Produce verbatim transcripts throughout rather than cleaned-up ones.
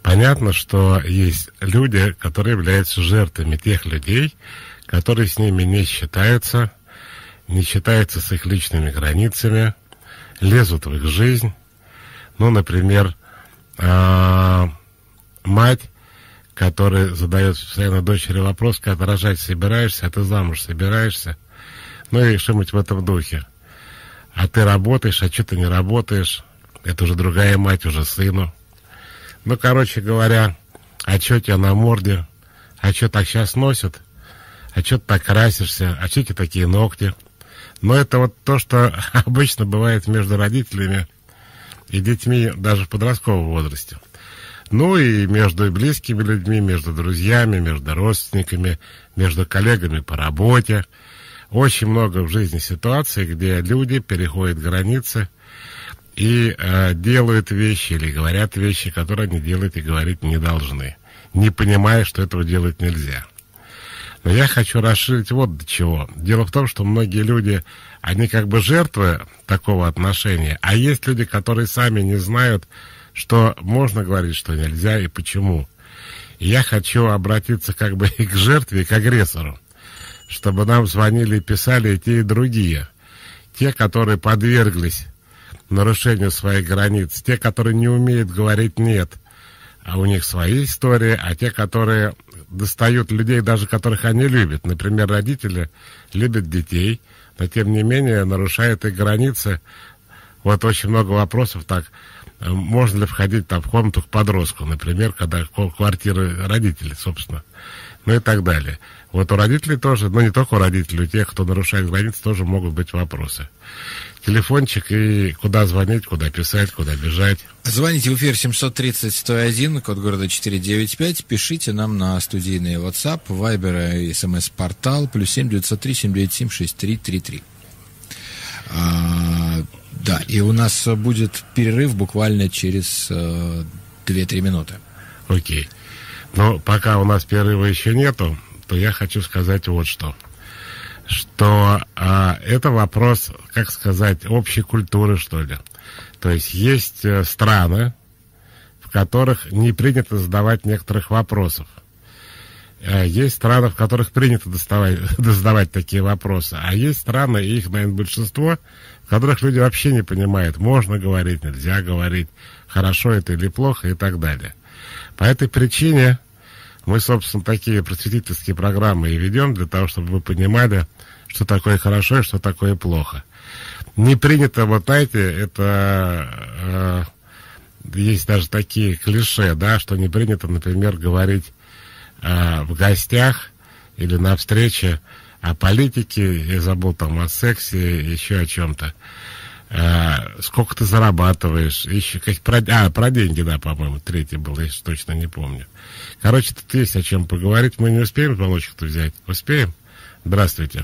Понятно, что есть люди, которые являются жертвами тех людей, которые с ними не считаются, не считаются с их личными границами, лезут в их жизнь. Ну, например, мать, которая задает постоянно дочери вопрос, когда рожать собираешься, а ты замуж собираешься, ну и что-нибудь в этом духе. А ты работаешь, а что ты не работаешь? Это уже другая мать, уже сыну. Ну, короче говоря, а что у тебя на морде? А что так сейчас носят? А что ты так красишься? А что у тебя такие ногти? Но это вот то, что обычно бывает между родителями и детьми даже в подростковом возрасте. Ну и между близкими людьми, между друзьями, между родственниками, между коллегами по работе. Очень много в жизни ситуаций, где люди переходят границы и э, делают вещи или говорят вещи, которые они делать и говорить не должны, не понимая, что этого делать нельзя. Но я хочу расширить вот до чего. Дело в том, что многие люди, они как бы жертвы такого отношения, а есть люди, которые сами не знают, что можно говорить, что нельзя и почему. И я хочу обратиться как бы и к жертве, и к агрессору, чтобы нам звонили и писали и те, и другие. Те, которые подверглись нарушению своих границ, те, которые не умеют говорить «нет», а у них свои истории, а те, которые достают людей, даже которых они любят. Например, родители любят детей, но тем не менее нарушают их границы. Вот очень много вопросов так, можно ли входить там в комнату к подростку, например, когда квартира родителей, собственно, ну и так далее. Вот у родителей тоже, ну не только у родителей, у тех, кто нарушает границы, тоже могут быть вопросы. Телефончик и куда звонить, куда писать, куда бежать. Звоните в эфир семьсот тридцать сто один, код города четыреста девяносто пять. Пишите нам на студийный WhatsApp, Viber и СМС-портал плюс семь девятьсот три семь девять семь шесть три три три. А, да, и у нас будет перерыв буквально через э, две-три минуты. Окей. Но пока у нас перерыва еще нету, то я хочу сказать вот что. Что а, это вопрос, как сказать, общей культуры, что ли. То есть есть э, страны, в которых не принято задавать некоторых вопросов. А есть страны, в которых принято доставать, задавать такие вопросы. А есть страны, и их, наверное, большинство, в которых люди вообще не понимают, можно говорить, нельзя говорить, хорошо это или плохо и так далее. По этой причине мы, собственно, такие просветительские программы и ведем, для того, чтобы вы понимали, что такое хорошо и что такое плохо. Не принято, вот знаете, это э, есть даже такие клише, да, что не принято, например, говорить э, в гостях или на встрече о политике, я забыл там о сексе, еще о чем-то. Э, сколько ты зарабатываешь, еще как, про, а, про деньги, да, по-моему, третий был, я точно не помню. Короче, тут есть о чем поговорить. Мы не успеем звоночек-то взять? Успеем? Здравствуйте.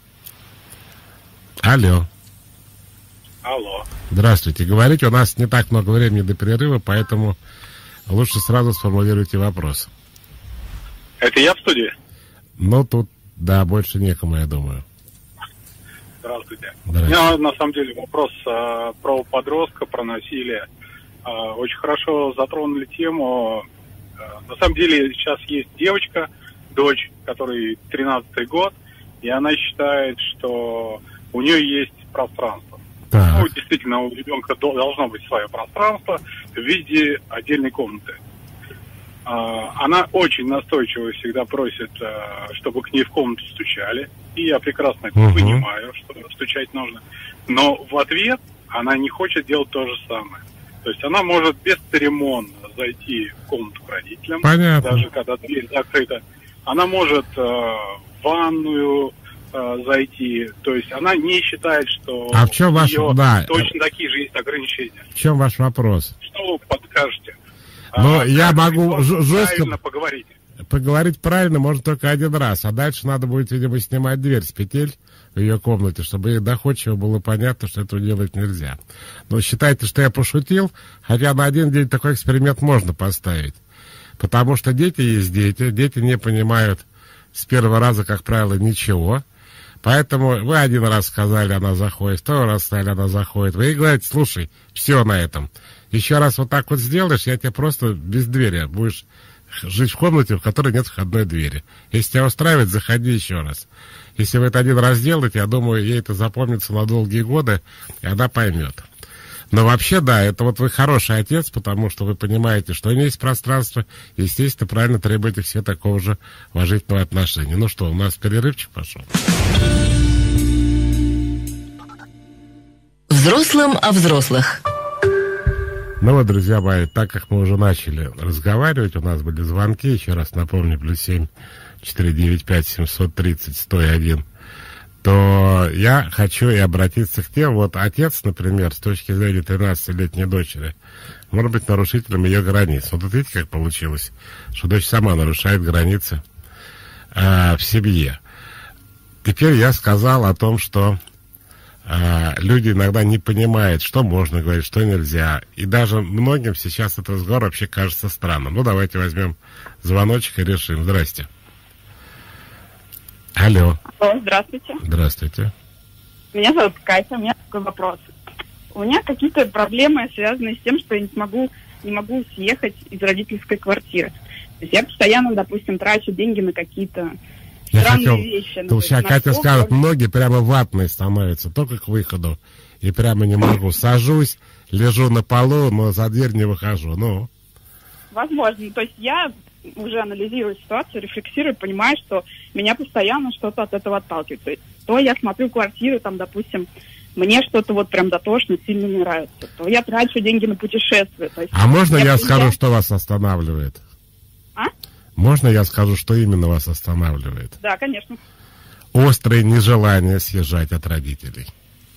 Алло. Алло. Здравствуйте. Говорите, у нас не так много времени до перерыва, поэтому лучше сразу сформулируйте вопрос. Это я в студии? Ну, тут, да, больше некому, я думаю. Здравствуйте. Здравствуйте. У меня, на самом деле, вопрос э, про подростка, про насилие. Э, очень хорошо затронули тему. Э, на самом деле, сейчас есть девочка, дочь, которой тринадцатый год, и она считает, что у нее есть пространство. Так. Ну, действительно, у ребенка должно быть свое пространство в виде отдельной комнаты. Она очень настойчиво всегда просит, чтобы к ней в комнату стучали. И я прекрасно это угу. понимаю, что стучать нужно. Но в ответ она не хочет делать то же самое. То есть она может бесцеремонно зайти в комнату к родителям, понятно, даже когда дверь закрыта. Она может э, в ванную э, зайти. То есть она не считает, что а в чем ваш... да. точно такие же есть ограничения. В чем ваш вопрос? Что вы подскажете? Но а, я могу жестко поговорить. Поговорить правильно можно только один раз, а дальше надо будет, видимо, снимать дверь с петель в ее комнате, чтобы ей доходчиво было понятно, что этого делать нельзя. Но считайте, что я пошутил, хотя на один день такой эксперимент можно поставить. Потому что дети есть дети, дети не понимают с первого раза, как правило, ничего. Поэтому вы один раз сказали, она заходит, второй раз сказали, она заходит. Вы ей говорите, слушай, все на этом. еще раз вот так вот сделаешь, я тебе просто без двери будешь жить в комнате, в которой нет входной двери. Если тебя устраивает, заходи еще раз. Если вы это один раз сделаете, я думаю, ей это запомнится на долгие годы, и она поймет. Но вообще, да, это вот вы хороший отец, потому что вы понимаете, что у нее есть пространство, и, естественно, правильно требуете все такого же уважительного отношения. Ну что, у нас перерывчик пошел. Взрослым о взрослых. Ну вот, друзья мои, так как мы уже начали разговаривать, у нас были звонки, еще раз напомню, плюс семь четыре девять пять семьсот тридцать сто один, то я хочу и обратиться к тем, вот отец, например, с точки зрения тринадцатилетней дочери, может быть нарушителем ее границ. Вот видите, как получилось, что дочь сама нарушает границы э, в семье. Теперь я сказал о том, что э, люди иногда не понимают, что можно говорить, что нельзя. И даже многим сейчас этот разговор вообще кажется странным. Ну, давайте возьмем звоночек и решим. Здрасте. Алло. Алло, здравствуйте. Здравствуйте. Меня зовут Катя, у меня такой вопрос. У меня какие-то проблемы, связанные с тем, что я не смогу, не могу съехать из родительской квартиры. То есть я постоянно, допустим, трачу деньги на какие-то я странные хотел, вещи. Ну, сейчас Катя сколько... скажет, многие прямо ватные становятся, только к выходу. И прямо не могу. Сажусь, лежу на полу, но за дверь не выхожу. Ну. Возможно. То есть я уже анализирую ситуацию, рефлексирую, понимаю, что меня постоянно что-то от этого отталкивает. То есть то я смотрю квартиру, там, допустим, мне что-то вот прям дотошно сильно не нравится, то я трачу деньги на путешествия. То есть а можно я, я приезжаю... скажу, что вас останавливает? А? Можно я скажу, что именно вас останавливает? Да, конечно. Острое нежелание съезжать от родителей.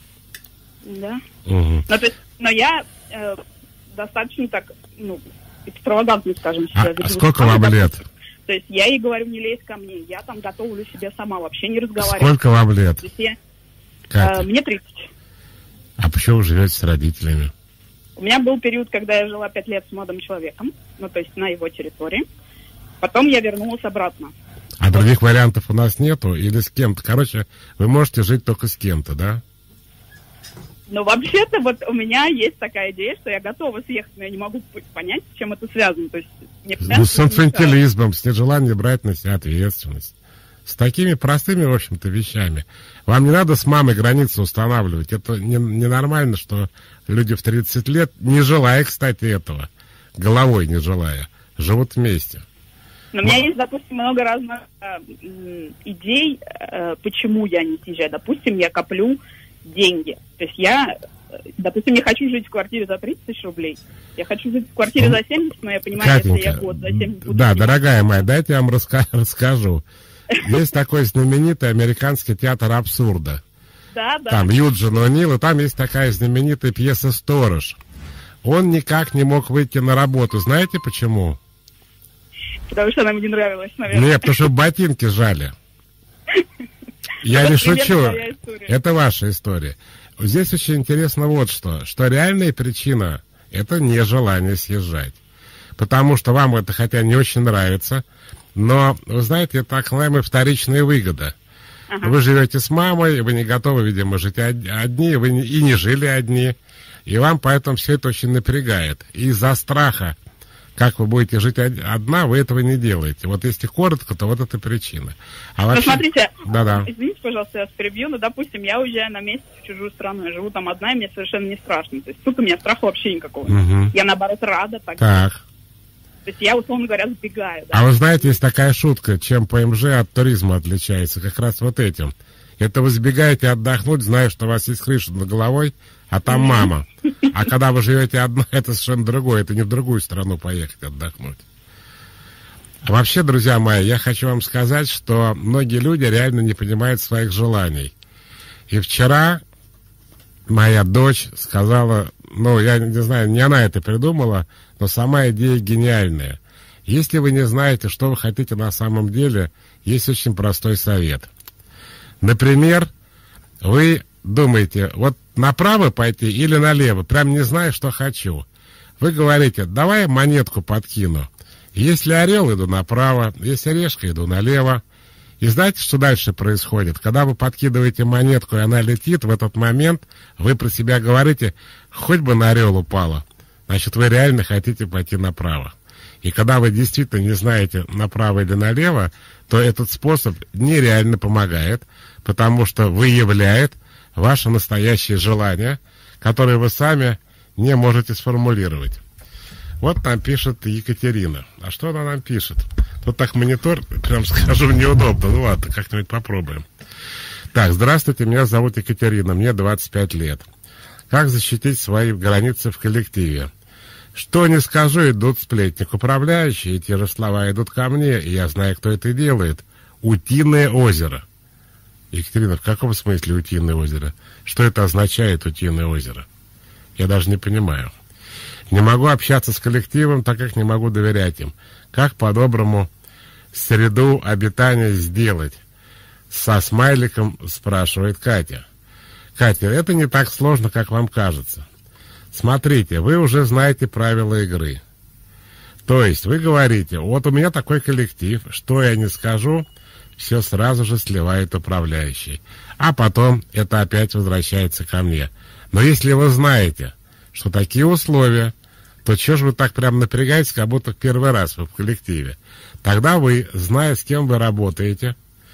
Да. Угу. Но, то есть, но я э, достаточно так, ну, экстравагантно, скажем, себя а, а сколько вам лет? То есть я ей говорю, не лезь ко мне, я там готовлю себе сама, вообще не разговариваю. Сколько вам лет? Я, Катя? Э, мне тридцать. А почему вы живете с родителями? У меня был период, когда я жила пять лет с молодым человеком, ну, то есть на его территории. Потом я вернулась обратно. А других вариантов у нас нету? Или с кем-то? Короче, вы можете жить только с кем-то, да? Ну, вообще-то, вот у меня есть такая идея, что я готова съехать, но я не могу понять, с чем это связано. То есть, мне ну, с инфантилизмом, с нежеланием брать на себя ответственность. С такими простыми, в общем-то, вещами. Вам не надо с мамой границы устанавливать. Это ненормально, не что люди в тридцать лет, не желая, кстати, этого, головой не желая, живут вместе. Но у меня есть, допустим, много разных э, идей, э, почему я не съезжаю. Допустим, я коплю деньги. То есть я, допустим, не хочу жить в квартире за тридцать тысяч рублей. Я хочу жить в квартире за семьдесят, но я понимаю, Катенька, если я год за семьдесят буду да, снимать. Дорогая моя, дайте я вам раска- расскажу. Есть такой знаменитый американский театр абсурда. Да, да. Там Юджин О'Нил, и там есть такая знаменитая пьеса «Сторож». Он никак не мог выйти на работу. Знаете почему? Потому что она мне не нравилась, наверное. Нет, потому что ботинки жали. Я не шучу. Это ваша история. Здесь очень интересно вот что. Что реальная причина – это нежелание съезжать. Потому что вам это хотя не очень нравится, но, вы знаете, это так называемая вторичная выгода. Ага. Вы живете с мамой, вы не готовы, видимо, жить одни, вы не, и не жили одни, и вам поэтому все это очень напрягает. И из-за страха, как вы будете жить одна, вы этого не делаете. Вот если коротко, то вот это причина. А вообще... Ну, смотрите, Да-да. извините, пожалуйста, я вас перебью, но, допустим, я уезжаю на месяц в чужую страну, я живу там одна, и мне совершенно не страшно. То есть тут у меня страха вообще никакого. Угу. Я, наоборот, рада так. Так. То есть я, условно говоря, сбегаю. Да? А вы знаете, есть такая шутка, чем ПМЖ от туризма отличается, как раз вот этим. Это вы сбегаете отдохнуть, зная, что у вас есть крыша над головой, а там мама. А когда вы живете одна, это совершенно другое, это не в другую страну поехать отдохнуть. А вообще, друзья мои, я хочу вам сказать, что многие люди реально не понимают своих желаний. И вчера моя дочь сказала, ну, я не знаю, не она это придумала, но сама идея гениальная. Если вы не знаете, что вы хотите на самом деле, есть очень простой совет. Например, вы думаете, вот направо пойти или налево, прям не знаю, что хочу. Вы говорите, давай монетку подкину. Если орел, иду направо, если решка, иду налево. И знаете, что дальше происходит? Когда вы подкидываете монетку, и она летит, в этот момент вы про себя говорите, хоть бы на орел упала. значит, вы реально хотите пойти направо. И когда вы действительно не знаете, направо или налево, то этот способ нереально помогает, потому что выявляет ваше настоящее желание, которое вы сами не можете сформулировать. Вот нам пишет Екатерина. А что она нам пишет? Тут так монитор, прям скажу, неудобно. Ну ладно, как-нибудь попробуем. Так, здравствуйте, меня зовут Екатерина, мне двадцать пять лет. Как защитить свои границы в коллективе? Что не скажу, идут сплетни к управляющей, и те же слова идут ко мне, и я знаю, кто это делает. Утиное озеро. Екатерина, в каком смысле утиное озеро? Что это означает, утиное озеро? Я даже не понимаю. Не могу общаться с коллективом, так как не могу доверять им. Как по-доброму среду обитания сделать? Со смайликом спрашивает Катя. Катя, это не так сложно, как вам кажется. Смотрите, вы уже знаете правила игры. То есть вы говорите, вот у меня такой коллектив, что я не скажу, все сразу же сливает управляющий. А потом это опять возвращается ко мне. Но если вы знаете, что такие условия, то чего же вы так прям напрягаетесь, как будто в первый раз вы в коллективе? Тогда вы, зная, с кем вы работаете,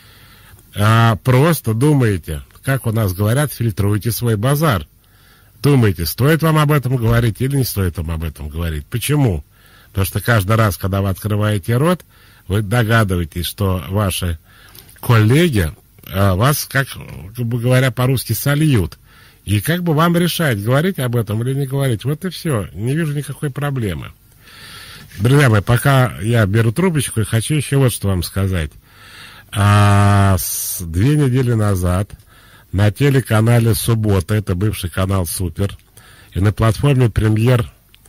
а, просто думаете, как у нас говорят, фильтруйте свой базар. Думаете, стоит вам об этом говорить или не стоит вам об этом говорить. Почему? Потому что каждый раз, когда вы открываете рот, вы догадываетесь, что ваши коллеги а, вас, как, как бы говоря по-русски, сольют. И как бы вам решать, говорить об этом или не говорить. Вот и все. Не вижу никакой проблемы. Друзья мои, пока я беру трубочку, и хочу еще вот что вам сказать. А, с, две недели назад на телеканале «Суббота», это бывший канал «Супер», и на платформе «Премьер»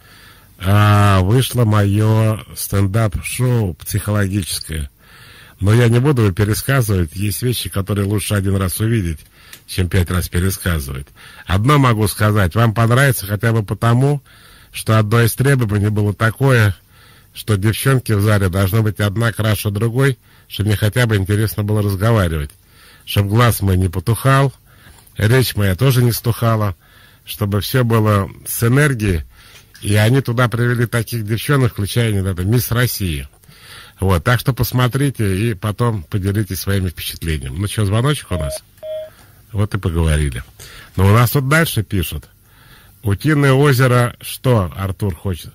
а, вышло мое стендап-шоу психологическое. Но я не буду его пересказывать. Есть вещи, которые лучше один раз увидеть, чем пять раз пересказывать. Одно могу сказать. Вам понравится хотя бы потому, что одно из требований было такое, что девчонки в зале должны быть одна краше другой, чтобы мне хотя бы интересно было разговаривать. Чтобы глаз мой не потухал, речь моя тоже не стухала, чтобы все было с энергией. И они туда привели таких девчонок, включая не это, мисс России. Вот, так что посмотрите и потом поделитесь своими впечатлениями. Ну что, звоночек у нас? Вот и поговорили. Но у нас тут дальше пишут. Утиное озеро, что Артур хочет?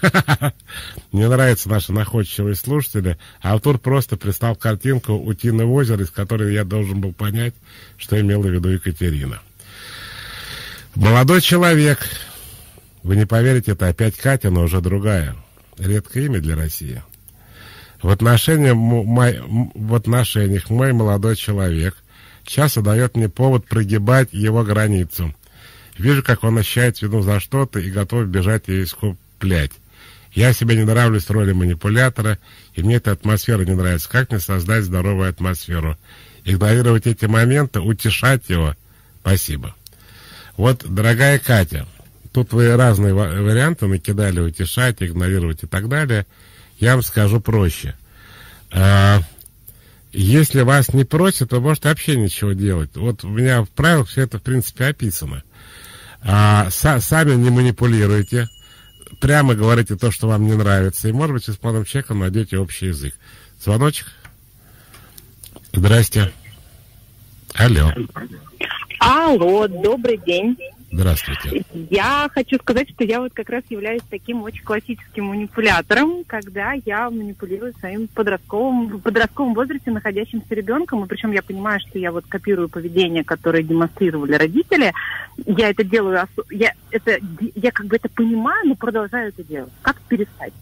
Мне нравятся наши находчивые слушатели. Артур просто прислал картинку утиного озера, из которой я должен был понять, что имела в виду Екатерина. Молодой человек. Вы не поверите, это опять Катя, но уже другая. Редкое имя для России. В отношениях, в отношениях мой молодой человек часто дает мне повод прогибать его границу. Вижу, как он ощущает вину за что-то и готов бежать и искуплять. Я себе не нравлюсь в роли манипулятора, и мне эта атмосфера не нравится. Как мне создать здоровую атмосферу? Игнорировать эти моменты, утешать его? Спасибо. Вот, дорогая Катя, тут вы разные варианты накидали: утешать, игнорировать и так далее. Я вам скажу проще. А, если вас не просят, вы можете вообще ничего делать. Вот у меня в правилах все это, в принципе, описано. А, са, сами не манипулируйте. Прямо говорите то, что вам не нравится. И, может быть, вы с молодым человеком найдете общий язык. Звоночек. Здрасте. Алло. Алло, добрый день. Здравствуйте. Я хочу сказать, что я вот как раз являюсь таким очень классическим манипулятором, когда я манипулирую своим подростковым, в подростковом возрасте находящимся ребенком, и причем я понимаю, что я вот копирую поведение, которое демонстрировали родители. Я это делаю, я, это, я как бы это понимаю, но продолжаю это делать. Как перестать?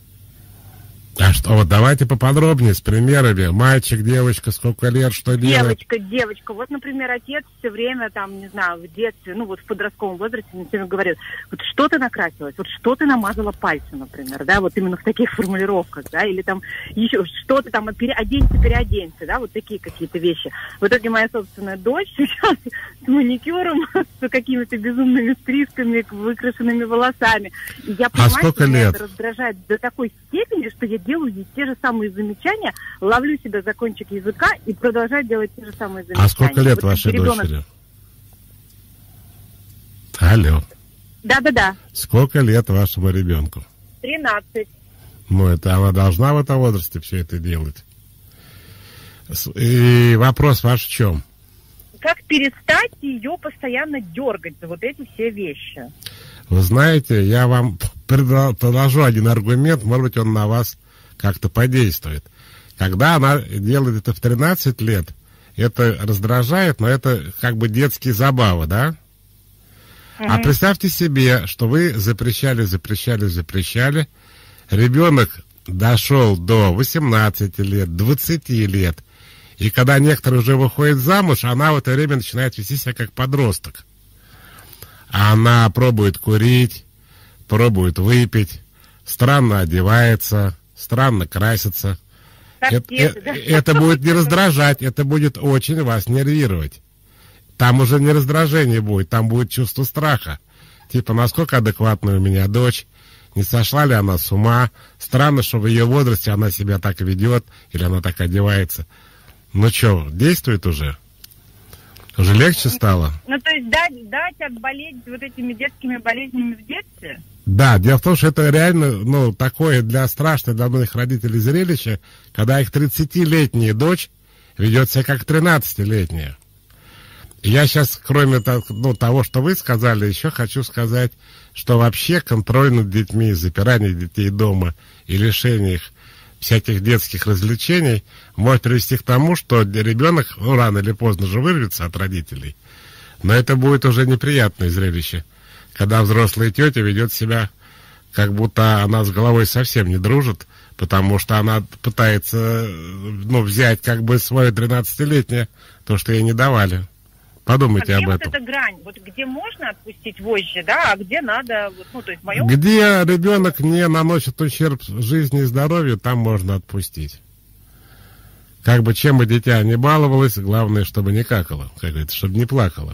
А что, вот давайте поподробнее, с примерами. Мальчик, девочка, сколько лет, что делать? Девочка, девочка. Вот, например, отец все время, там, не знаю, в детстве, ну, вот в подростковом возрасте мне все время говорит, вот что ты накрасилась, вот что ты намазала пальцы, например, да, вот именно в таких формулировках, да, или там еще что-то там, оденься, переоденься, да, вот такие какие-то вещи. В итоге моя собственная дочь сейчас с маникюром, с какими-то безумными стрижками, выкрашенными волосами. И я понимаю, а сколько что лет? меня это раздражает до такой степени, что я делаю здесь те же самые замечания, ловлю себя за кончик языка и продолжаю делать те же самые замечания. А сколько лет вот вашей ребенок... дочери? Алло. Да-да-да. Сколько лет вашему ребенку? тринадцать. Ну, это она должна в этом возрасте все это делать. И вопрос ваш в чем? Как перестать ее постоянно дергать за вот эти все вещи? Вы знаете, я вам предложу один аргумент, может быть, он на вас как-то подействует. Когда она делает это в тринадцать лет, это раздражает, но это как бы детские забавы, да? Mm-hmm. А представьте себе, что вы запрещали, запрещали, запрещали. Ребенок дошел до восемнадцати лет, двадцати лет. И когда некоторые уже выходят замуж, она в это время начинает вести себя как подросток. Она пробует курить, пробует выпить, странно одевается, странно красится. Это, это, это будет не раздражать, это будет очень вас нервировать. Там уже не раздражение будет, там будет чувство страха. Типа, насколько адекватная у меня дочь, не сошла ли она с ума, странно, что в ее возрасте она себя так ведет, или она так одевается. Ну что, действует уже? Уже легче стало? Ну, то есть дать, дать отболеть вот этими детскими болезнями в детстве? Да, дело в том, что это реально, ну, такое для страшное для многих родителей зрелище, когда их тридцатилетняя дочь ведет себя как тринадцатилетняя. Я сейчас, кроме ну, того, что вы сказали, еще хочу сказать, что вообще контроль над детьми, запирание детей дома и лишение их всяких детских развлечений может привести к тому, что ребенок, ну, рано или поздно же вырвется от родителей. Но это будет уже неприятное зрелище, когда взрослая тетя ведет себя, как будто она с головой совсем не дружит, потому что она пытается, ну, взять как бы свое тринадцатилетнее, то, что ей не давали. Подумайте а об где этом. Вот эта грань? Вот где можно отпустить вожжи, да, а где надо, вот, ну, то есть в моем... Где ребенок не наносит ущерб жизни и здоровью, там можно отпустить. Как бы чем бы дитя не баловалось, главное, чтобы не какало, как говорится, чтобы не плакало.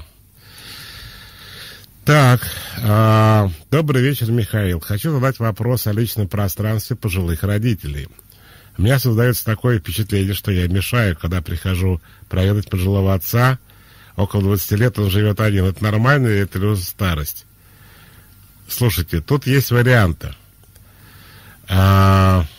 Так, э, добрый вечер, Михаил. Хочу задать вопрос о личном пространстве пожилых родителей. У меня создается такое впечатление, что я мешаю, когда прихожу проведать пожилого отца. Около двадцати лет он живет один. Это нормально или это уже старость? Слушайте, тут есть варианты. А,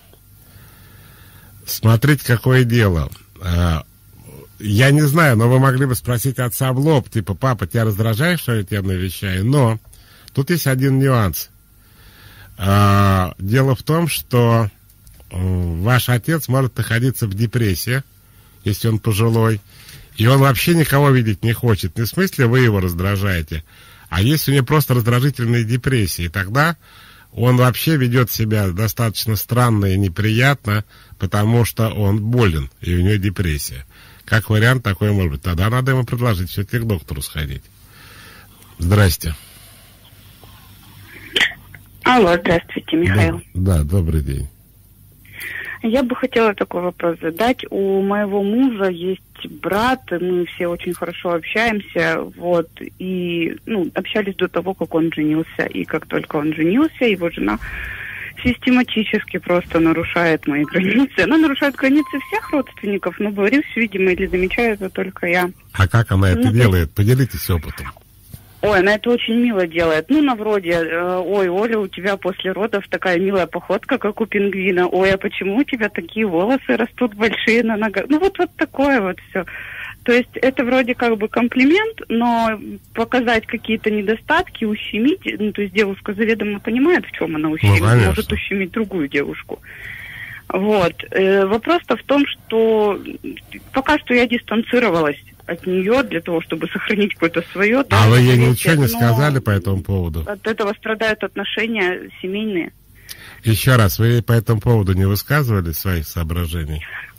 смотрите, какое дело. А, я не знаю, но вы могли бы спросить отца в лоб, типа, папа, тебя раздражает, что я тебя навещаю? Но тут есть один нюанс. А, дело в том, что ваш отец может находиться в депрессии, если он пожилой, и он вообще никого видеть не хочет. Не в смысле вы его раздражаете, а если у него просто раздражительные депрессии, тогда он вообще ведет себя достаточно странно и неприятно, потому что он болен, и у него депрессия. Как вариант такой может быть. Тогда надо ему предложить все-таки к доктору сходить. Здрасте. Алло, здравствуйте, Михаил. Да, да, добрый день. Я бы хотела такой вопрос задать. У моего мужа есть брат, мы все очень хорошо общаемся, вот, и, ну, общались до того, как он женился, и как только он женился, его жена систематически просто нарушает мои границы. Она нарушает границы всех родственников, но, боюсь, видимо, или замечаю это только я. А как она это ну, делает? Поделитесь опытом. Ой, она это очень мило делает. Ну, на вроде, э, ой, Оля, у тебя после родов такая милая походка, как у пингвина. Ой, а почему у тебя такие волосы растут большие на ногах? Ну, вот, вот такое вот все. То есть это вроде как бы комплимент, но показать какие-то недостатки, ущемить, ну, то есть девушка заведомо понимает, в чем она ущемит, ну, может ущемить другую девушку. Вот. Э, вопрос-то в том, что пока что я дистанцировалась от нее для того, чтобы сохранить какое-то свое. А да, вы ей ничего не сказали по этому поводу? От этого страдают отношения семейные. Еще раз, вы ей по этому поводу не высказывали своих соображений?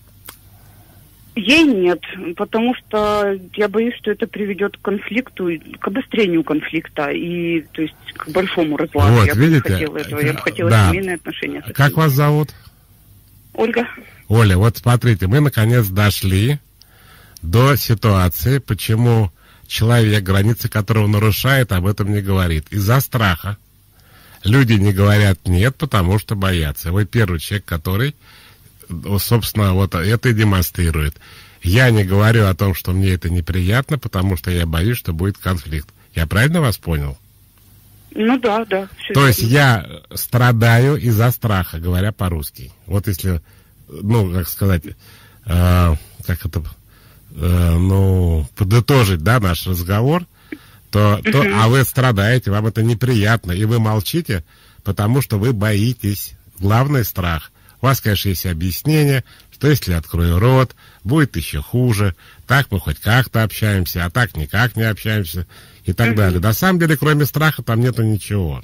Ей нет, потому что я боюсь, что это приведет к конфликту, к обострению конфликта и, то есть, к большому разладу. Вот, я видите? бы не хотела этого. Я бы хотела да. семейные отношения. Как вас зовут? Ольга. Оля, вот смотрите, мы наконец дошли до ситуации, почему человек, границы которого нарушает, об этом не говорит. Из-за страха. Люди не говорят «нет», потому что боятся. Вы первый человек, который, собственно, вот это и демонстрирует. Я не говорю о том, что мне это неприятно, потому что я боюсь, что будет конфликт. Я правильно вас понял? Ну да, да. То есть я страдаю из-за страха, говоря по-русски. Вот если, ну, как сказать, э, как это, э, ну, подытожить, да, наш разговор, то, то, uh-huh. а вы страдаете, вам это неприятно, и вы молчите, потому что вы боитесь. Главный страх. У вас, конечно, есть объяснение, что если открою рот, будет еще хуже, так мы хоть как-то общаемся, а так никак не общаемся, и так uh-huh. далее. На самом деле, кроме страха, там нету ничего.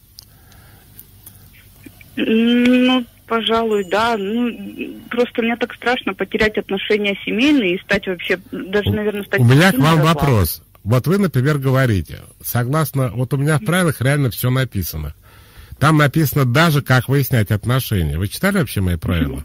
Ну, пожалуй, да. Ну, просто мне так страшно потерять отношения семейные и стать вообще, даже, наверное, стать... У меня к вам вопрос. Вот вы, например, говорите, согласно, вот у меня в правилах реально все написано. Там написано даже, как выяснять отношения. Вы читали вообще мои правила?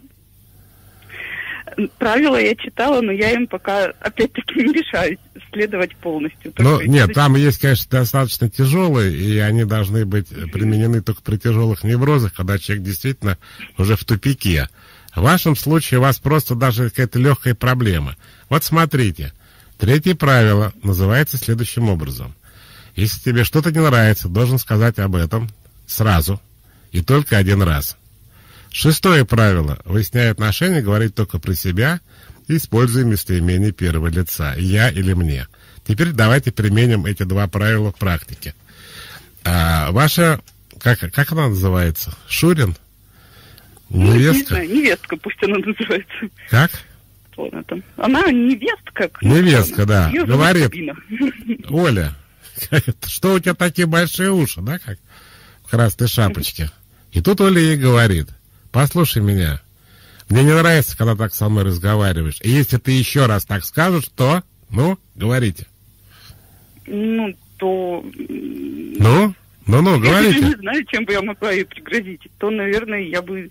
Правила я читала, но я им пока, опять-таки, не решаюсь следовать полностью. Ну, нет, там есть, конечно, достаточно тяжелые, и они должны быть применены только при тяжелых неврозах, когда человек действительно уже в тупике. В вашем случае у вас просто даже какая-то легкая проблема. Вот смотрите, третье правило называется следующим образом. Если тебе что-то не нравится, должен сказать об этом сразу и только один раз. Шестое правило. Выясняя отношения, говорить только про себя, используя местоимение первого лица. Я или мне. Теперь давайте применим эти два правила в практике. А, ваша, как, как она называется? Шурин? Невестка? Ну, не знаю, невестка, пусть она называется. Как? Что она там? Она невестка. Невестка, да. Ее Говорит, Оля, что у тебя такие большие уши, да, как в красной шапочке? И тут Оля ей говорит: послушай меня, мне не нравится, когда так со мной разговариваешь. И если ты еще раз так скажешь, то, ну, говорите. Ну, то... Ну? Ну-ну, говорите. Я не знаю, чем бы я могла ей пригрозить. То, наверное, я бы,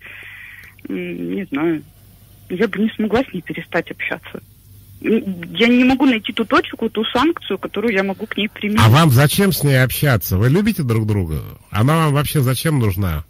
не знаю, я бы не смогла с ней перестать общаться. Я не могу найти ту точку, ту санкцию, которую я могу к ней применить. А вам зачем с ней общаться? Вы любите друг друга? Она вам вообще зачем нужна?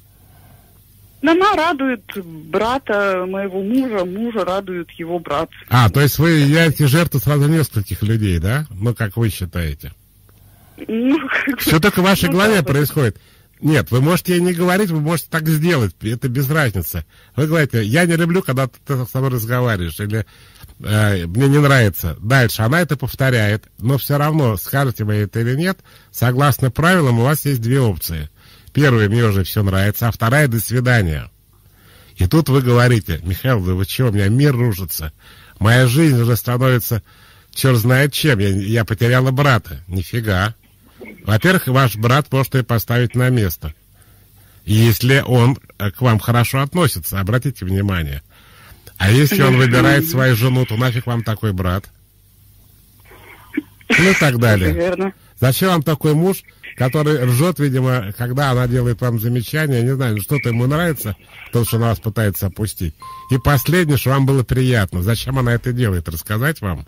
Она радует брата моего мужа, мужа радует его брат. А, то есть вы являете жертву сразу нескольких людей, да? Ну, как вы считаете? Ну, все только в вашей ну, голове да, происходит. Нет, вы можете ей не говорить, вы можете так сделать, это без разницы. Вы говорите: я не люблю, когда ты со мной разговариваешь, или э, мне не нравится. Дальше она это повторяет, но все равно, скажете вы это или нет, согласно правилам у вас есть две опции. Первая: мне уже все нравится, а вторая: до свидания. И тут вы говорите: Михаил, да вы чего, у меня мир рушится, моя жизнь уже становится черт знает чем, я, я потеряла брата. Нифига. Во-первых, ваш брат может ее поставить на место, если он к вам хорошо относится, обратите внимание. А если он выбирает свою жену, то нафиг вам такой брат? Ну и так далее. Зачем вам такой муж, который ржет, видимо, когда она делает вам замечание, я не знаю, что-то ему нравится, то, что она вас пытается опустить. И последнее, что вам было приятно. Зачем она это делает? Рассказать вам?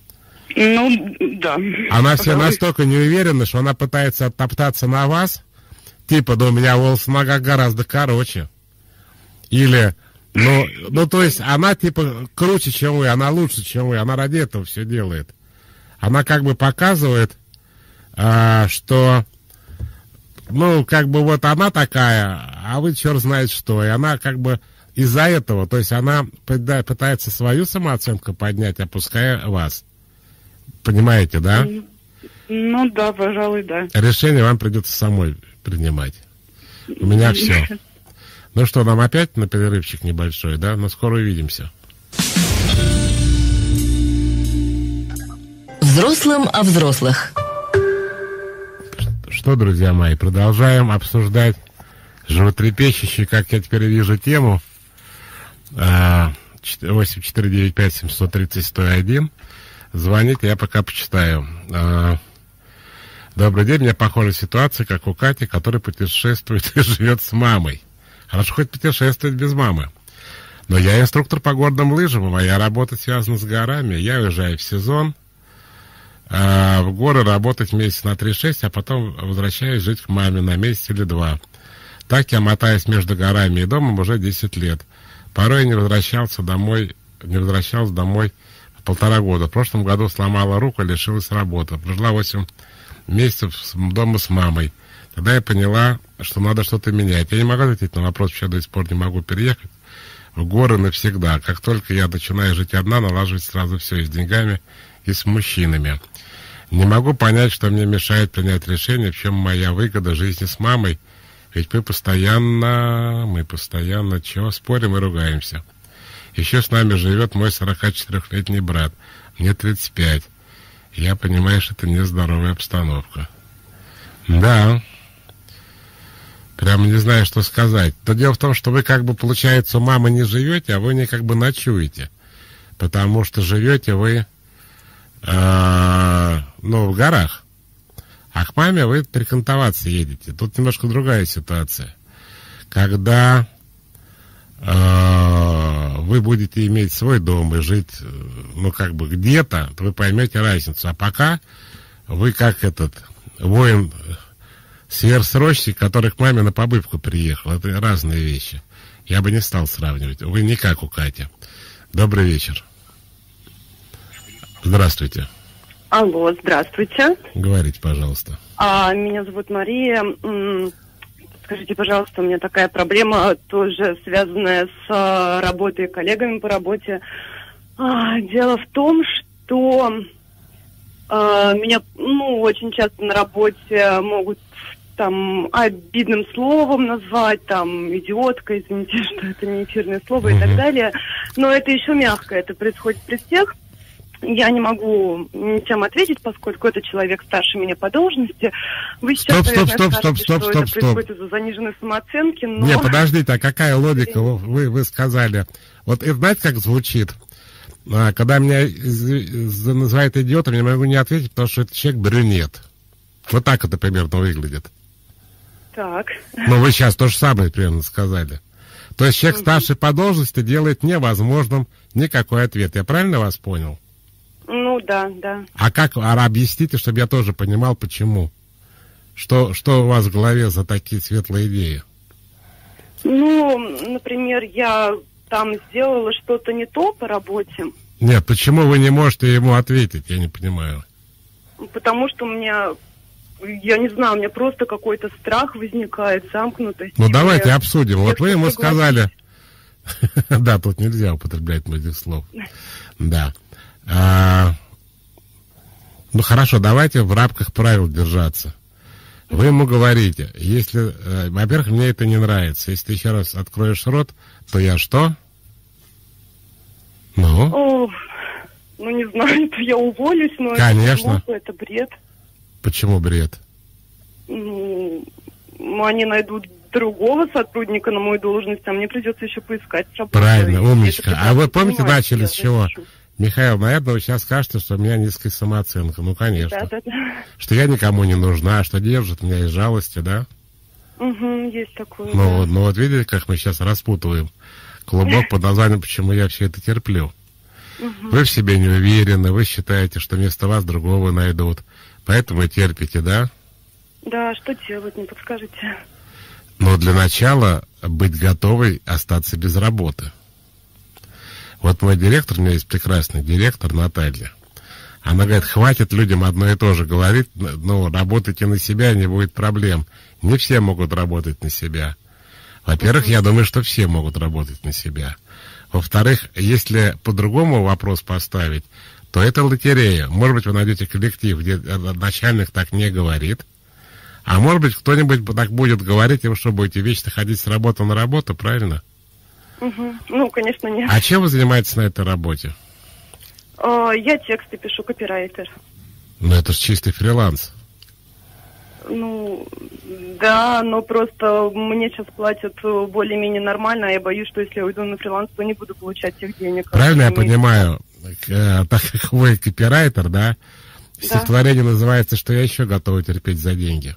Ну, да. Она все настолько не уверена, что она пытается оттоптаться на вас, типа: да у меня волосы на ногах гораздо короче. Или, ну, ну, то есть она типа круче, чем вы, она лучше, чем вы, она ради этого все делает. Она как бы показывает, а, что, ну, как бы вот она такая, а вы черт знает что. И она как бы из-за этого, то есть она пытается свою самооценку поднять, опуская вас. Понимаете, да? Ну да, пожалуй, да. Решение вам придется самой принимать. У меня все. Ну что, нам опять на перерывчик небольшой, да? Но скоро увидимся. Взрослым о взрослых. Что, друзья мои, продолжаем обсуждать животрепещущую, как я теперь вижу, тему. восемь четыре девять пять семь три ноль сто один. Звоните, я пока почитаю. Добрый день, у меня похожая ситуация, как у Кати, которая путешествует и живет с мамой. Хорошо хоть путешествовать без мамы. Но я инструктор по горным лыжам, и моя работа связана с горами. Я уезжаю в сезон а, в горы работать месяц на три-шесть, а потом возвращаюсь жить к маме на месяц или два. Так я мотаюсь между горами и домом уже десять лет. Порой я не возвращался домой, не возвращался домой полтора года. В прошлом году сломала руку, лишилась работы. Прожила восемь месяцев дома с мамой. Тогда я поняла, что надо что-то менять. Я не могу ответить на вопрос, почему до сих пор не могу переехать в горы навсегда. Как только я начинаю жить одна, налаживать сразу все и с деньгами, и с мужчинами. Не могу понять, что мне мешает принять решение, в чем моя выгода жизни с мамой. Ведь мы постоянно, мы постоянно, чего, спорим и ругаемся. Еще с нами живет мой сорокачетырёхлетний брат. Мне тридцать пять. Я понимаю, что это нездоровая обстановка. Да. Прямо не знаю, что сказать. Но дело в том, что вы как бы, получается, у мамы не живете, а вы не как бы ночуете. Потому что живете вы, э, ну, в горах. А к маме вы перекантоваться едете. Тут немножко другая ситуация. Когда э, вы будете иметь свой дом и жить, ну, как бы где-то, то вы поймете разницу. А пока вы как этот воин... сверхсрочник, который к маме на побывку приехал. Это разные вещи. Я бы не стал сравнивать. Вы не как у Кати. Добрый вечер. Здравствуйте. Алло, здравствуйте. Говорите, пожалуйста. А, меня зовут Мария. Скажите, пожалуйста, у меня такая проблема, тоже связанная с а, работой и коллегами по работе. А, дело в том, что а, меня, ну, очень часто на работе могут там обидным словом назвать, там, идиотка, извините, что это не эфирное слово, uh-huh. и так далее. Но это еще мягко, это происходит при всех. Я не могу ничем ответить, поскольку это человек старше меня по должности. Вы сейчас, стоп, наверное, стоп, скажете, стоп, стоп, что стоп, это стоп. происходит из-за заниженной самооценки, но... Не, подождите, а какая логика вы, вы сказали? Вот и знаете, как звучит? Когда меня называют идиотом, я не могу не ответить, потому что это человек брюнет. Вот так это примерно выглядит. Так. Ну, вы сейчас то же самое примерно сказали. То есть человек старший по должности делает невозможным никакой ответ. Я правильно вас понял? Ну, да, да. А как, а объясните, чтобы я тоже понимал, почему? Что, что у вас в голове за такие светлые идеи? Ну, например, я там сделала что-то не то по работе. Нет, почему вы не можете ему ответить, я не понимаю. Потому что у меня... Я не знаю, у меня просто какой-то страх возникает, замкнутость. Ну, давайте обсудим. Вот вы ему согласен. сказали... Да, тут нельзя употреблять многих слов. Да. Ну, хорошо, давайте в рамках правил держаться. Вы ему говорите, если... Во-первых, мне это не нравится. Если ты еще раз откроешь рот, то я что? Ну? О, ну, не знаю, то я уволюсь, но Конечно. это глупо, это бред. Почему бред? Ну, они найдут другого сотрудника на мою должность, а мне придется еще поискать работу. Правильно, умничка. А вы помните, понимаете, начали с чего? Хочу. Михаил, наверное, вы сейчас скажете, что у меня низкая самооценка. Ну, конечно. Да, да, да. Что я никому не нужна, что держит меня из жалости, да? Угу, есть такое. Ну, да. вот, ну вот видите, как мы сейчас распутываем клубок под названием «Почему я все это терплю». Угу. Вы в себе не уверены, вы считаете, что вместо вас другого найдут. Поэтому терпите, да? Да, что делать, не подскажете? Но для начала быть готовой остаться без работы. Вот мой директор, у меня есть прекрасный директор Наталья. Она говорит, хватит людям одно и то же говорить, ну, работайте на себя, не будет проблем. Не все могут работать на себя. Во-первых, я думаю, что все могут работать на себя. Во-вторых, если по-другому вопрос поставить, то это лотерея. Может быть, вы найдете коллектив, где начальник так не говорит, а может быть, кто-нибудь так будет говорить, и вы что, будете вечно ходить с работы на работу, правильно? Угу. Ну, конечно, нет. А чем вы занимаетесь на этой работе? О, я тексты пишу, копирайтер. Ну, это же чистый фриланс. Ну, да, но просто мне сейчас платят более-менее нормально, а я боюсь, что если я уйду на фриланс, то не буду получать тех денег. Правильно я понимаю? Так как вы копирайтер, да? Стихотворение называется «Что я еще готова терпеть за деньги».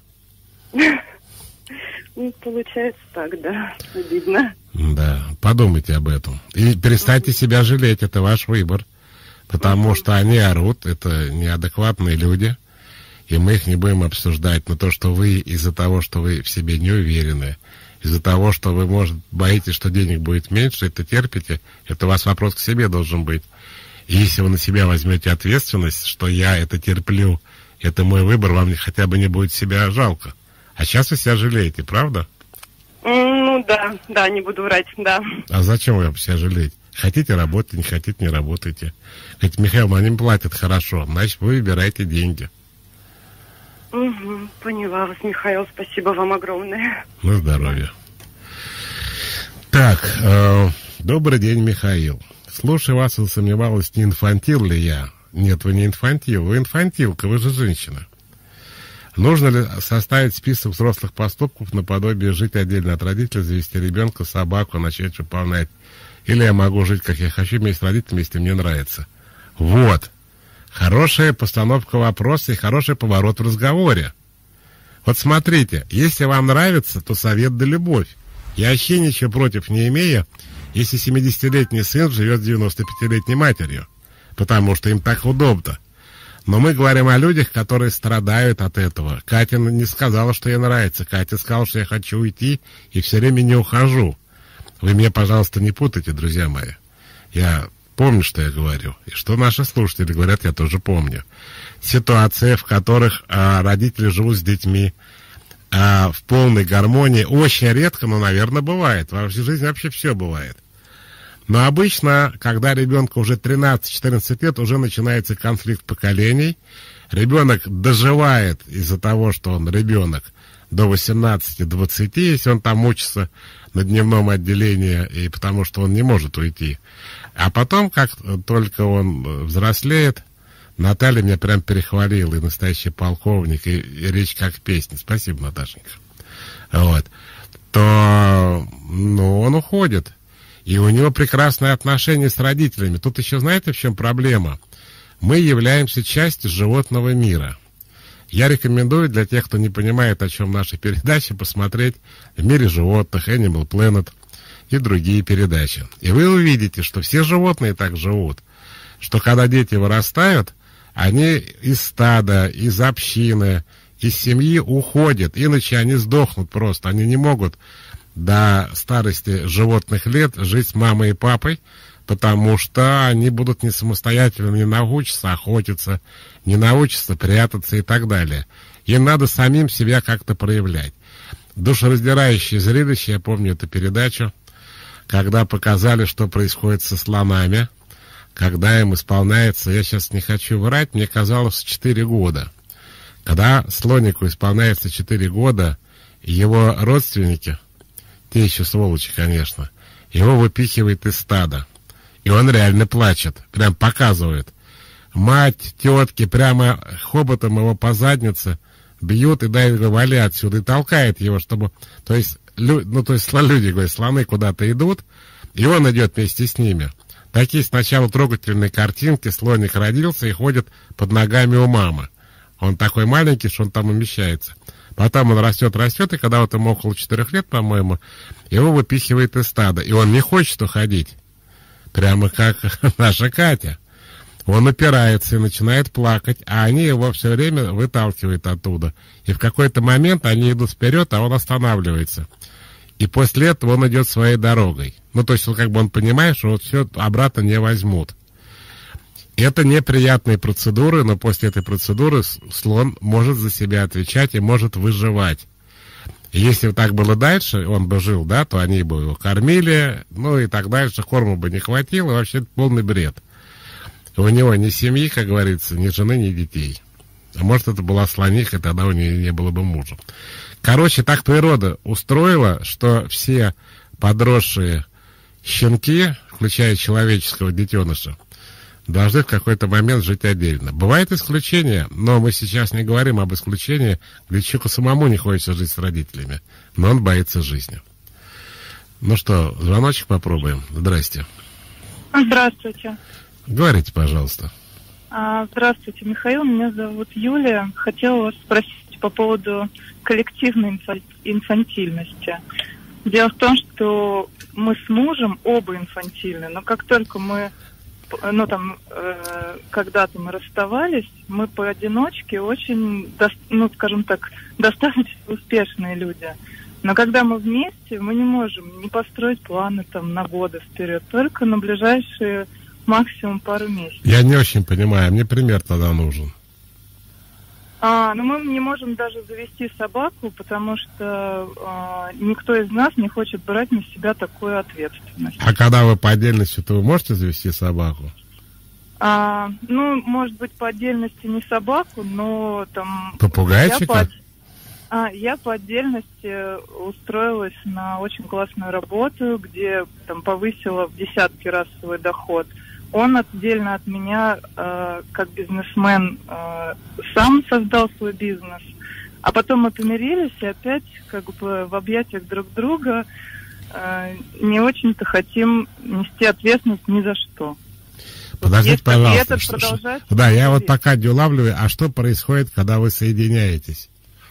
Ну, получается так, да. Обидно. Да, подумайте об этом. И перестаньте себя жалеть, это ваш выбор. Потому что они орут, это неадекватные люди. И мы их не будем обсуждать. Но то, что вы из-за того, что вы в себе не уверены, из-за того, что вы, может, боитесь, что денег будет меньше, это терпите, это у вас вопрос к себе должен быть. И если вы на себя возьмете ответственность, что я это терплю, это мой выбор, вам хотя бы не будет себя жалко. А сейчас вы себя жалеете, правда? Ну да, да, не буду врать, да. А зачем вы себя жалеете? Хотите работать, не хотите, не работайте. Говорите, Михаил, они платят хорошо, значит, вы выбираете деньги. Угу, поняла вас, Михаил, спасибо вам огромное. На здоровье. Так, э, добрый день, Михаил. Слушай вас, засомневалась, не инфантил ли я. Нет, вы не инфантил, вы инфантилка, вы же женщина. Нужно ли составить список взрослых поступков наподобие жить отдельно от родителей, завести ребенка, собаку, начать выполнять? Или я могу жить, как я хочу, вместе с родителями, если мне нравится? Вот. Хорошая постановка вопроса и хороший поворот в разговоре. Вот смотрите, если вам нравится, то совет да любовь. Я вообще ничего против не имею, если семидесятилетний сын живет с девяностопятилетней матерью, потому что им так удобно. Но мы говорим о людях, которые страдают от этого. Катя не сказала, что ей нравится. Катя сказала, что я хочу уйти и все время не ухожу. Вы меня, пожалуйста, не путайте, друзья мои. Я помню, что я говорю. И что наши слушатели говорят, я тоже помню. Ситуации, в которых а, родители живут с детьми а, в полной гармонии, очень редко, но, наверное, бывает. Во всей жизни вообще все бывает. Но обычно, когда ребенку уже тринадцать-четырнадцать лет, уже начинается конфликт поколений. Ребенок доживает из-за того, что он ребенок, до восемнадцати-двадцати, если он там учится на дневном отделении, и потому что он не может уйти. А потом, как только он взрослеет, Наталья меня прям перехвалила, и настоящий полковник, и, и речь как песня. Спасибо, Наташенька. Вот. То, ну, он уходит. И у него прекрасные отношения с родителями. Тут еще знаете, в чем проблема? Мы являемся частью животного мира. Я рекомендую для тех, кто не понимает, о чем наши передачи, посмотреть «В мире животных», Animal Planet и другие передачи. И вы увидите, что все животные так живут, что когда дети вырастают, они из стада, из общины, из семьи уходят, иначе они сдохнут просто. Они не могут до старости животных лет жить с мамой и папой, потому что они будут не самостоятельно, не научатся охотиться, не научатся прятаться и так далее. Им надо самим себя как-то проявлять. Душераздирающее зрелище, я помню эту передачу, когда показали, что происходит со слонами, когда им исполняется, я сейчас не хочу врать, мне казалось, четыре года. Когда слонику исполняется четыре года, его родственники, те еще сволочи, конечно, его выпихивает из стада. И он реально плачет, прям показывает. Мать, тетки прямо хоботом его по заднице бьют и дай его вали отсюда, и толкает его, чтобы... То есть, лю... ну, то есть люди, говорят, слоны куда-то идут, и он идет вместе с ними. Такие сначала трогательные картинки, слоник родился и ходит под ногами у мамы. Он такой маленький, что он там умещается. Потом он растет, растет, и когда вот ему около четырех лет, по-моему, его выпихивает из стада, и он не хочет уходить. Прямо как наша Катя. Он упирается и начинает плакать, а они его все время выталкивают оттуда. И в какой-то момент они идут вперед, а он останавливается. И после этого он идет своей дорогой. Ну, то есть, он, как бы он понимает, что вот все обратно не возьмут. Это неприятные процедуры, но после этой процедуры слон может за себя отвечать и может выживать. И если бы так было дальше, он бы жил, да, то они бы его кормили, ну и так дальше, корма бы не хватило, вообще это полный бред. У него ни семьи, как говорится, ни жены, ни детей. А может, это была слониха, и тогда у нее не было бы мужа. Короче, так природа устроила, что все подросшие щенки, включая человеческого детеныша, должны в какой-то момент жить отдельно. Бывают исключения, но мы сейчас не говорим об исключении, где человеку самому не хочется жить с родителями, но он боится жизни. Ну что, звоночек попробуем. Здрасте. Здравствуйте. Говорите, пожалуйста. Здравствуйте, Михаил. Меня зовут Юлия. Хотела вас спросить по поводу коллективной инфантильности. Дело в том, что мы с мужем оба инфантильны, но как только мы ну, там, э, когда-то мы расставались, мы поодиночке очень, до, ну, скажем так, достаточно успешные люди. Но когда мы вместе, мы не можем не построить планы там на годы вперед, только на ближайшие максимум пару месяцев. Я не очень понимаю, мне пример тогда нужен. А, ну, мы не можем даже завести собаку, потому что а, никто из нас не хочет брать на себя такую ответственность. А когда вы по отдельности, то вы можете завести собаку? А, ну, может быть, по отдельности не собаку, но там... Попугайчика? Я по, а, я по отдельности устроилась на очень классную работу, где там повысила в десятки раз свой доход. Он отдельно от меня, э, как бизнесмен, э, сам создал свой бизнес. А потом мы помирились и опять как бы в объятиях друг друга э, не очень-то хотим нести ответственность ни за что. Подождите, Если пожалуйста. это Что, продолжается, да, я то вот есть. пока не улавливаю, а что происходит, когда вы соединяетесь?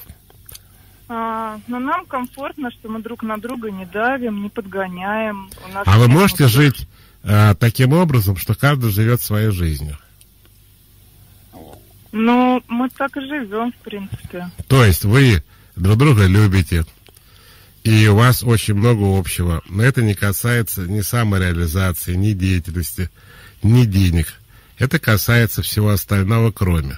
А, но нам комфортно, что мы друг на друга не давим, не подгоняем. У нас А вы нет можете никаких- жить э, таким образом, что каждый живет своей жизнью? Ну, мы так и живем, в принципе. То есть вы друг друга любите, и у вас очень много общего. Но это не касается ни самореализации, ни деятельности, ни денег. Это касается всего остального, кроме.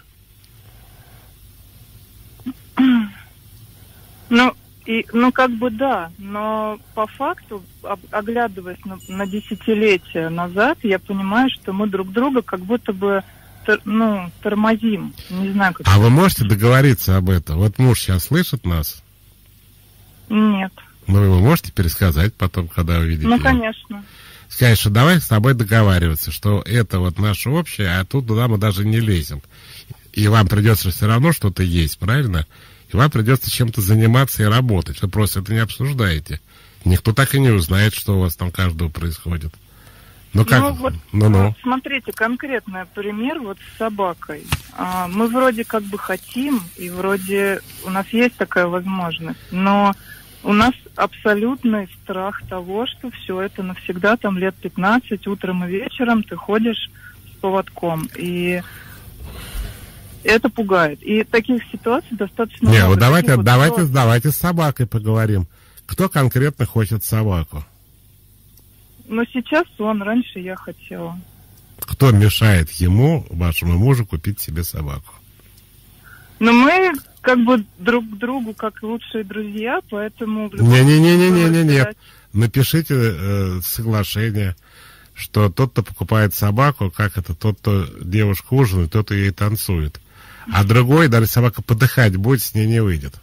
Ну, и, ну, как бы да, но по факту, об- оглядываясь на, на десятилетия назад, я понимаю, что мы друг друга как будто бы, тор- ну, тормозим. Не знаю, как... А вы можете договориться об этом? Вот муж сейчас слышит нас, Нет. но вы ему можете пересказать потом, когда увидите Ну, его? конечно. Сказать, что давай с тобой договариваться, что это вот наше общее, а тут туда мы даже не лезем. И вам придется все равно что-то есть, правильно? И вам придется чем-то заниматься и работать. Вы просто это не обсуждаете. Никто так и не узнает, что у вас там каждого происходит. Ну как? Ну, вот, Ну-ну. вот смотрите, конкретный пример вот с собакой. А, мы вроде как бы хотим, и вроде у нас есть такая возможность, но у нас абсолютный страх того, что все это навсегда, там лет пятнадцать, утром и вечером ты ходишь с поводком. И это пугает. И таких ситуаций достаточно Не, много. вот давайте, Таких вот давайте, ситуаций. давайте с собакой поговорим. Кто конкретно хочет собаку? Но сейчас он, раньше я хотела. Кто мешает ему, вашему мужу, купить себе собаку? Но мы как бы друг к другу как лучшие друзья, поэтому... в любом Не-не-не-не-не-не, случае нет. Напишите э, соглашение, что тот, кто покупает собаку, как это, тот, кто девушку ужинает, тот ей танцует. А другой, даже собака подыхать будет, с ней не выйдет.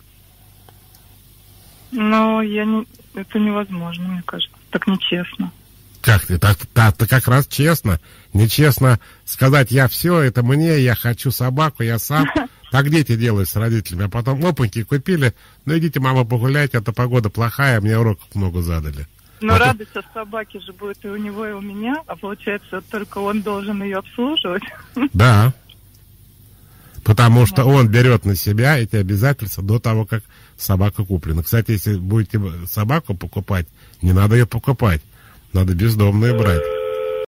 Но я не... это невозможно, мне кажется. Так нечестно. Как ты? Так, так, так как раз честно. Нечестно сказать, я все, это мне, я хочу собаку, я сам. Так дети делают с родителями. А потом, опаньки, купили. Ну, идите, мама, погуляйте, а то погода плохая, мне уроков много задали. Но Вот радость от собаки же будет и у него, и у меня, а получается, только он должен ее обслуживать. Да. Потому что он берет на себя эти обязательства до того, как собака куплена. Кстати, если будете собаку покупать, не надо ее покупать. Надо бездомную брать.